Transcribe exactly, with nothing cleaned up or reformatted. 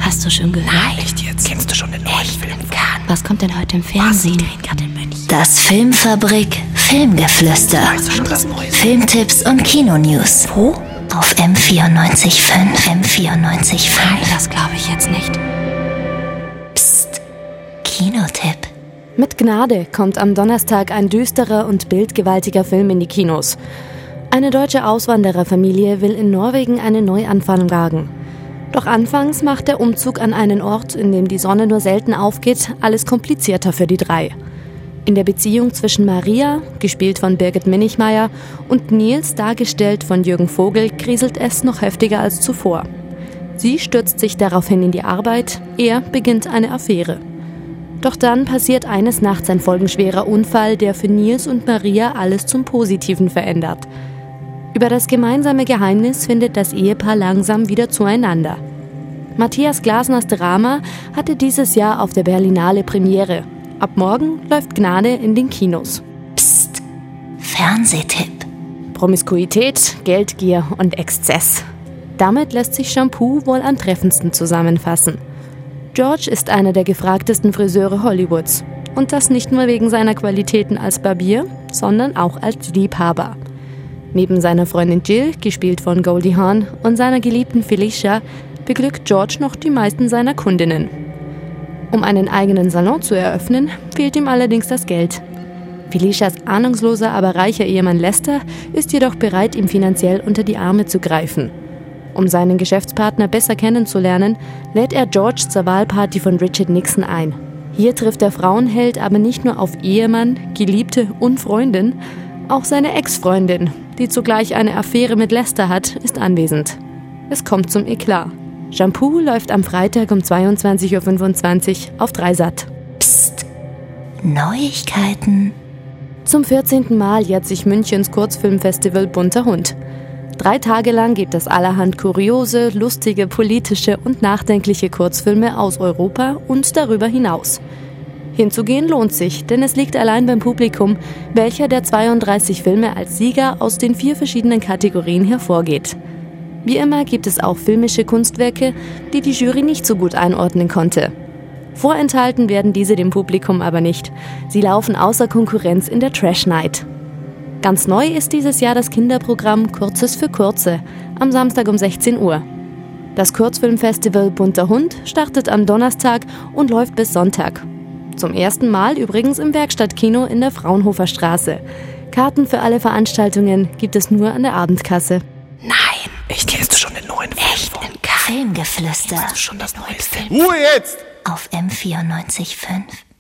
Hast du schon gehört? Nein, echt jetzt? Kennst du schon den neuen Film? Was kommt denn heute im Fernsehen? Das Filmfabrik Filmgeflüster. Weißt du schon das Neueste? Filmtipps und Kinonews. Wo? Auf M vierundneunzig Komma fünf. M vierundneunzig Komma Nein, fünf. das glaube ich jetzt nicht. Psst. Kinotipp. Mit Gnade kommt am Donnerstag ein düsterer und bildgewaltiger Film in die Kinos. Eine deutsche Auswandererfamilie will in Norwegen einen Neuanfang wagen. Doch anfangs macht der Umzug an einen Ort, in dem die Sonne nur selten aufgeht, alles komplizierter für die drei. In der Beziehung zwischen Maria, gespielt von Birgit Minichmayr, und Nils, dargestellt von Jürgen Vogel, kriselt es noch heftiger als zuvor. Sie stürzt sich daraufhin in die Arbeit, er beginnt eine Affäre. Doch dann passiert eines Nachts ein folgenschwerer Unfall, der für Nils und Maria alles zum Positiven verändert. Über das gemeinsame Geheimnis findet das Ehepaar langsam wieder zueinander. Matthias Glasners Drama hatte dieses Jahr auf der Berlinale Premiere. Ab morgen läuft Gnade in den Kinos. Psst. Fernsehtipp. Promiskuität, Geldgier und Exzess. Damit lässt sich Shampoo wohl am treffendsten zusammenfassen. George ist einer der gefragtesten Friseure Hollywoods. Und das nicht nur wegen seiner Qualitäten als Barbier, sondern auch als Liebhaber. Neben seiner Freundin Jill, gespielt von Goldie Hawn, und seiner geliebten Felicia, beglückt George noch die meisten seiner Kundinnen. Um einen eigenen Salon zu eröffnen, fehlt ihm allerdings das Geld. Felicias ahnungsloser, aber reicher Ehemann Lester ist jedoch bereit, ihm finanziell unter die Arme zu greifen. Um seinen Geschäftspartner besser kennenzulernen, lädt er George zur Wahlparty von Richard Nixon ein. Hier trifft der Frauenheld aber nicht nur auf Ehemann, Geliebte und Freundin, auch seine Ex-Freundin, die zugleich eine Affäre mit Lester hat, ist anwesend. Es kommt zum Eklat. Shampoo läuft am Freitag um zweiundzwanzig Uhr fünfundzwanzig auf Dreisat. Psst. Neuigkeiten. Zum vierzehnten Mal jährt sich Münchens Kurzfilmfestival Bunter Hund. Drei Tage lang gibt es allerhand kuriose, lustige, politische und nachdenkliche Kurzfilme aus Europa und darüber hinaus. Hinzugehen lohnt sich, denn es liegt allein beim Publikum, welcher der zweiunddreißig Filme als Sieger aus den vier verschiedenen Kategorien hervorgeht. Wie immer gibt es auch filmische Kunstwerke, die die Jury nicht so gut einordnen konnte. Vorenthalten werden diese dem Publikum aber nicht. Sie laufen außer Konkurrenz in der Trash Night. Ganz neu ist dieses Jahr das Kinderprogramm Kurzes für Kurze, am Samstag um sechzehn Uhr. Das Kurzfilmfestival Bunter Hund startet am Donnerstag und läuft bis Sonntag. Zum ersten Mal übrigens im Werkstattkino in der Fraunhofer Straße. Karten für alle Veranstaltungen gibt es nur an der Abendkasse. Nein, echt, kennst du schon den neuen Film? Echt im Filmgeflüster. Kennst du schon das Neueste? Ruhe jetzt! Auf M vierundneunzig Komma fünf.